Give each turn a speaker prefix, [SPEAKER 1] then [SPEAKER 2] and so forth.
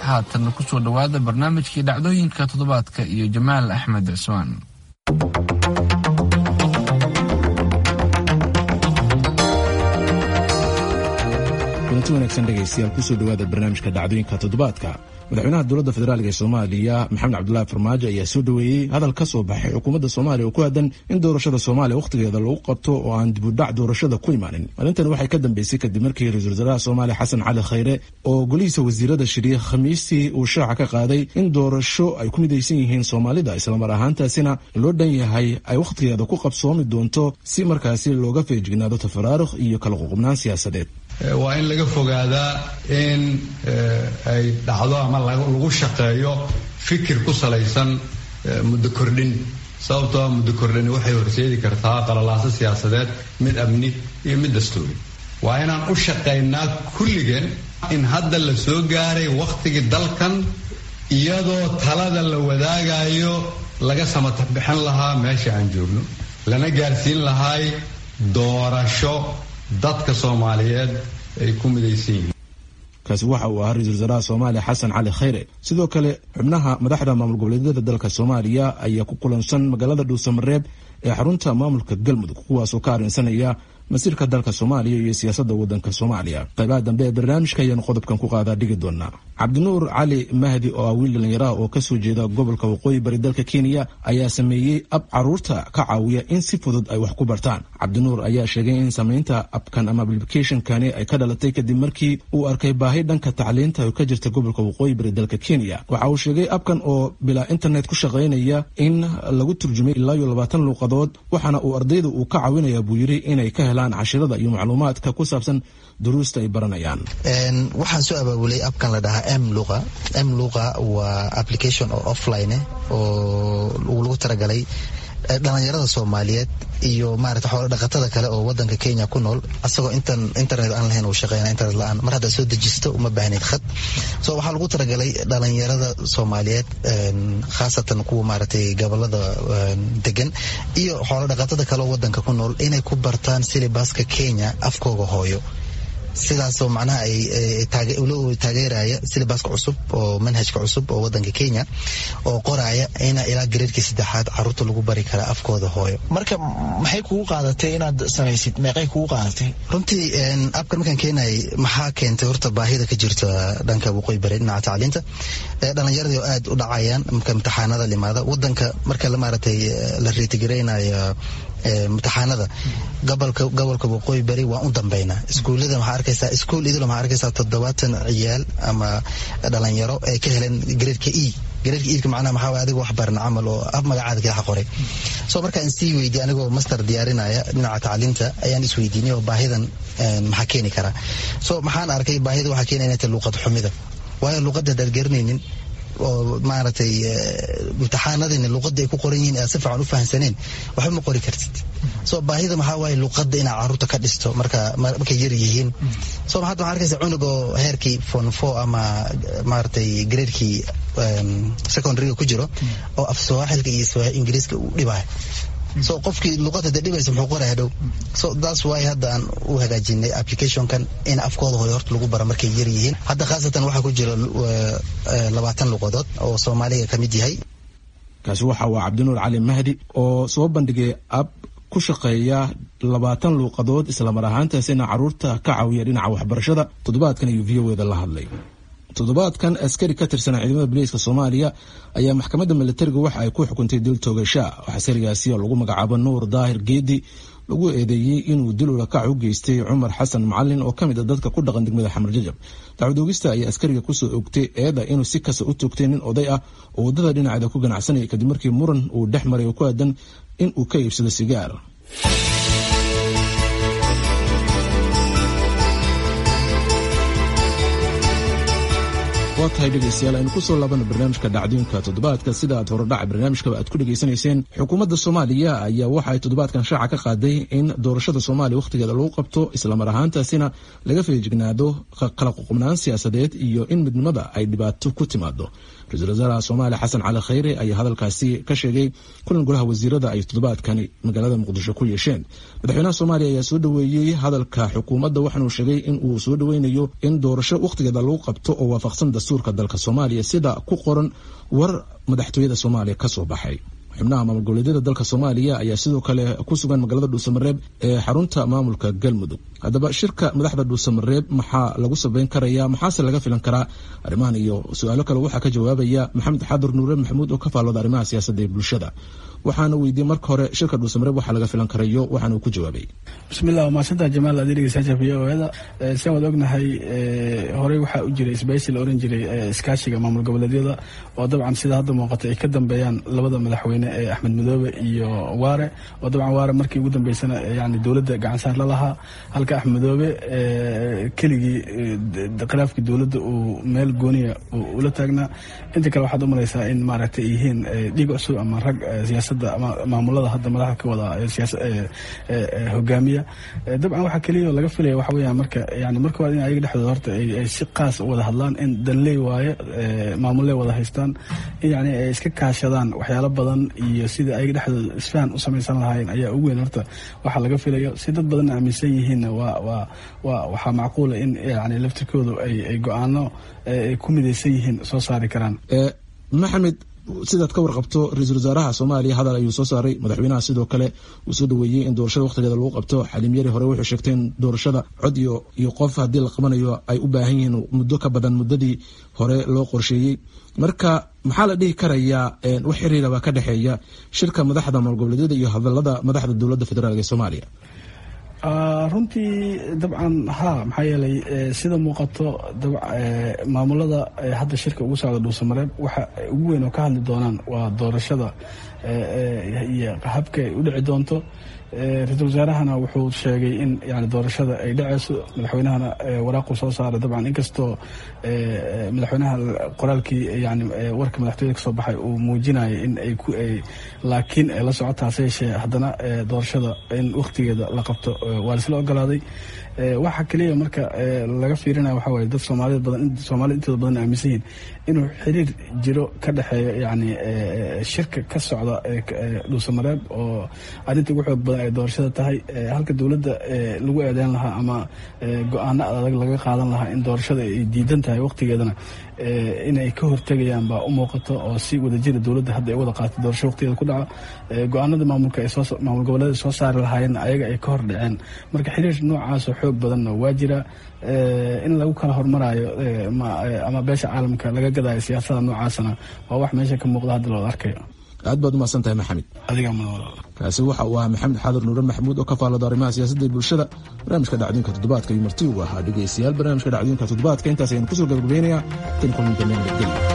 [SPEAKER 1] haatan ku soo dhawaada barnaamijkii dhacdooyinka toddobaadka iyo Jamaal Axmed Cismaan.
[SPEAKER 2] kulanti wanaagsan dhegaystayaal kusoo dhawaada barnaamijka dhacdooyinka toddobaadka. madaxweynaha dowladda federaalk ee Soomaaliya Maxamed Cabdullaahi Farmaajo ayaa soo dhaweeyay hadal ka soo baxay xukuumadda Soomaaliya oo ku aadan in doorashada Soomaaliya waqtigeeda lagu qabto oo aan dib u dhac doorashada ku imaanin. Arrintan waxay ka dambeysay kadib markii ra'iisul wasaaraha Soomaaliya Xasan Cali Khayre oo golihiisa wasiirada shiriye Khamiistii uu shaaca ka qaaday in doorasho ay ku midaysan yihiin Soomaalida isla mar ahaantaasina loo dhan yahay ay waqtigeeda ku qabsoomi doonto si markaasi looga feejignaado tafaraaruq iyo kala qoqobnaan siyaasadeed.
[SPEAKER 3] waa in laga fogaadaa in ay dhacdo ama lagu shaqeeyo fikir ku salaysan muddo kordhin sababtoo muddo kordhin waxay horseedi kartaa qalalaaso siyaasadeed mid amni iyo mid dastuuri waa inaan u shaqaynaa kulligeen in hadda la soo gaaray waqtigii dalkan iyadoo talada la wadaagayo laga samatax bixin lahaa meesha aan joogno lana gaarsiin lahay doorasho dadka Soomaaliyeed ay ku midaysan yihiin.
[SPEAKER 2] kaasi waxa uu ahaa ra'iisul wasaaraha Soomaaliya Xasan Cali Khayre. sidoo kale xubnaha madaxda maamul goboleedyada dalka Soomaaliya ayaa ku kulansan magaalada Dhuusamareeb ee xarunta maamulka Galmudug kuwaas oo ka arrinsanaya masiirka dalka Soomaaliya iyo siyaasadda waddanka Soomaaliya. qaybaha dambe ee barnaamijka ayaan qodobkan ku qaadaa dhigi doonaa. Cabdinuur Cali Mahdi oo wiil dhalinyaro oo ka soo jeeda gobolka Waqooyi Bari dalka Kenya ayaa sameeyay ab caruurta ka caawiya in si fudud ay wax ku bartaan. Cabdinuur ayaa sheegay in sameynta abkan ama application-kani ay ka dhalatay kadib markii uu arkay baahi dhanka tacliinta oo ka jirta gobolka Waqooyi Bari dalka Kenya. waxa uu sheegay abkan oo bila internet ku shaqeynaya in lagu turjumay ilaa 20 luqadood waxaana uu ardayda uu ka caawinaya buu yiri inay ka helaan cashirada iyo macluumaadka ku saabsan duruusta ay baranayaan.
[SPEAKER 4] waxaan soo abaabulay abkan la dhahaa M-Luqa waa application oo offline oo lagu talagalay dhalinyarada Soomaaliyeed iyo maaragtay xoolo dhaqatada kale oo wadanka Kenya ku nool asagoo internet aan lahayn oo shaqeynaa internet la'aan mar hadda soo dejisto uma baahnid khad soo waxaa lagu talagalay dhalinyarada Soomaaliyeed khaasatan kuwa maaragtay gobolada degan iyo xoolo dhaqatada kale oo wadanka ku nool inay ku bartaan syllabuska Kenya afkooga hooyo sidaasoo macnaha ay taageeraya syllabuska cusub oo manhajka cusub oo wadanka Kenya oo qoraya in ilaa gradeedka 3aad caruurta lagu bari kara afkooda hooyo.
[SPEAKER 5] marka maxay kugu qaadatay inaad samaysid meeqay kugu qaadatay?
[SPEAKER 4] runtii abkan markaan keenay maxaa keentay horta baahida ka jirta dhanka Waqooyi Bari dhinaca tacliinta dhalinyarada aad u dhacayaan marka imtixaanada limaada wadanka marka la maaragtay la reetigareynayo imtixaanada gobolka Waqooyi Bari waa u dambeynaa iskuulada waxaa arkaysaa iskuul idil waxaa arkaysaa 70 ciyaal ama dhalinyaro ay ka heleen gradeedka E macnaha maxaa waaye adiga wax baran camal oo af magacaada kala qoray soo markaan sii weydiiyay anigoo master diyaarinaya dhinaca tacliinta ayaan isweydiinay oo baahidan maxaa keeni kara soo maxaan arkay baahida waxa keenayna inta luqad xumida waayo luqadda dadgarnaynin oo maaragtay imtixaanadina luqadda ay ku qoran yihiin si fiican u fahansaneen waxba ma qori kartid soo baahida maxaa waaye luqadda inaa caruurta ka dhisto markay yar yihiin soo hadda waxaa arkaysa cunug oo heerkii form 4 ama maaragtay gradeekii secondary ku jiro oo af Soomaaliga iyo Ingiriiska u dhibay soo qofkii luqadda dhibaysa muxuu qoraa hadhow soo that's why hadda aan u hagaajinay application-kan in afkooda hooyo horta lagu baro markay yar yihiin hadda khaasatan waxa ku jira 20 luqadood oo Soomaaliga ka mid yahay.
[SPEAKER 2] kaasi waxa uu Cabdinuur Cali Mahdi oo soo bandhigay ab ku shaqeeya 20 luqadood isla mar ahaantaasina caruurta ka caawiya dhinaca waxbarashada. toddobaadkan iyo VO-da la hadlay. toddobaadkan askari ka tirsan ciidamada booliiska Soomaaliya ayaa maxkamadda militariga waxa ay ku xukuntay dil toogasho askarigaasi oo lagu magacaabo Nuur Daahir Geedi lagu eedeeyay inuu dil ula kac u geystay Cumar Xasan Macallin oo kamid ah dadka ku dhaqan degmada Xamar Jajab. dacwadogista ayaa askariga ku soo ogtay eeda inuu si kasta u toogtay nin oday ah oo wadada dhinaceeda ku ganacsanaya kadib markii muran uu dhex maray oo ku aadan in uu ka iibsado sigaar. waa tahay dhegaystayaal aynu ku soo laabana barnaamijka dhacdooyinka toddobaadka sida aad horodhaca barnaamijkaba aad ku dhegaysanayseen xukuumadda Soomaaliya ayaa waxa ay toddobaadkan shaaca ka qaaday in doorashada Soomaaliya waqtigeeda lagu qabto isla mar ahaantaasina laga feejignaado kala qoqobnaan siyaasadeed iyo in midnimada ay dhibaato ku timaado. ra-iisul wasaaraha soomaaliya xasan cali khayre ayaa hadalkaasi ka sheegay kulan golaha wasiirada ay toddobaadkani magaalada muqdisho ku yeesheen. madaxweynaha soomaaliya ayaa soo dhoweeyey hadalka xukuumadda, waxaanuu sheegay in uu soo dhoweynayo in doorasho wakhtigeeda lagu qabto oo waafaqsan dastuurka dalka soomaaliya sida ku qoran war madaxtooyada soomaaliya ka soo baxay. xubnaha maamul goboleedyada dalka soomaaliya ayaa sidoo kale ku sugan magaalada dhuusamareeb ee xarunta maamulka galmudug. haddaba shirka madaxda dhuusamareeb maxaa lagu sabeyn karaya, maxaase laga filan karaa? arrimahan iyo su-aalo kale waxaa ka jawaabaya maxamed xadur nuure maxamuud oo ka faallooda arrimaha siyaasadda ee bulshada. waxaana weydiiyey marka hore shirka dhuusamareeb waxaa laga filan karayo, waxaana uu ku jawaabay.
[SPEAKER 6] bismillah, waa mahadsantaha jamaal adeerigeysa v-o-da. sian waad ognahay horey waxaa u jiray isbahaysi la oran jiray iskaashiga maamul goboleedyada oo dabcan sida hadda muuqata ay ka dambeeyaan labada madaxweyne ee axmed madoobe iyo waare, oo dabcan waare markii ugu dambeysana yani dowladda gacansaar la lahaa, halka axmed madoobe keligii khilaafkii dowladda uu meel gooniya ula taagnaa. inta kale waxaad u malaysaa in maaragtay ay yihiin dhiig cusub ama rag siyaasadda ama maamulada hadda madaxa ka wada hogaamiya. dabcan waxaa keliya laga filaya waxa weeyaan marka hore in ayaga dhexdooda horta ay si qaas u wada hadlaan, in danley waaye maamulley wada haystaan, in yani ay iska kaashadaan waxyaalo badan iyo sida ayaga dhexdooda isfahan u samaysan lahaayeen ayaa ugu weyn horta waxaa laga filayo. si dad badan aaminsan yihiinna waxaa macquula in yani laftirkoodu ay go-aano ay ku midaysan yihiin soo saari karaan.
[SPEAKER 2] maxamed, sidaad ka warqabto ra-iisul wasaaraha soomaaliya hadal ayuu soo saaray. madaxweynaha sidoo kale uu soo dhaweeyey in doorashada wakhtigeeda lagu qabto. xaliim yari hore wuxuu sheegtay in doorashada cod iyo qof haddii la qabanayo ay u baahan yihiin muddo ka badan muddadii hore loo qorsheeyey. marka maxaa la dhihi karayaa wax xiriiraba ka dhexeeya shirka madaxda maamul goboleedyada iyo hadalada madaxda dowladda federaalk ee soomaaliya?
[SPEAKER 6] runtii dabcan maxaa yeelay sida muuqato maamulada hadda shirka ugu socda dhuusamareeb waxa ugu weyn oo ka hadli doonaan waa doorashada iyo habka ay u dhici doonto. ra-iisul wasaarahana wuxuu sheegay in yani doorashada ay dhaceyso. madaxweynahana waraaquu soo saaray dabcan, inkastoo madaxweynaha qoraalkii yani warka madaxtooyada kasoo baxay uu muujinaya in laakiin ay la socotaase yeeshee haddana doorashada in wakhtigeeda la qabto waa laisla ogolaaday. waxa keliya marka laga fiirinaya waxa waye dad soomaalida intooda badan aaminsan yihiin inuu xiriir jiro ka dhexeeyo yani shirka ka socda dhuusamareeb oo arrinta ugu xoog badan ay doorashada tahay, halka dowladda lagu eedeyn lahaa ama go-aano adag laga qaadan lahaa in doorashada ay diidan tahay wakhtigeedana inay ka hortegayaan baa u muuqato, oo si wadajira dowladda hadda ay wada qaatay doorasho wakhtigeeda ku dhaco. go-aanada maamul goboleeda soo saari lahaayeen ayaga ay ka hor dhaceen. marka xiriir noocaasoo xoog badanna waa jira. in lagu kala hormaraayo ama beesha caalamka laga gadaayo siyaasada noocaasna waa wax meesha ka muuqda hadda looda arkayo.
[SPEAKER 2] aad baad umahadsan tahay maxamed.
[SPEAKER 6] adiga
[SPEAKER 2] kaasi waxa uu ahaa maxamed xadur nuure maxamuud oo ka faallooda arrimaha siyaasadda ee bulshada. barnaamijka dhacdooyinka toddobaadka iyo marti uu ahaa dhegeystayaal barnaamijka dhacdooyinka toddobaadka intaas ayaynu kusoo gabagabaynayaa. tan kulmin dambe nabadgelyo.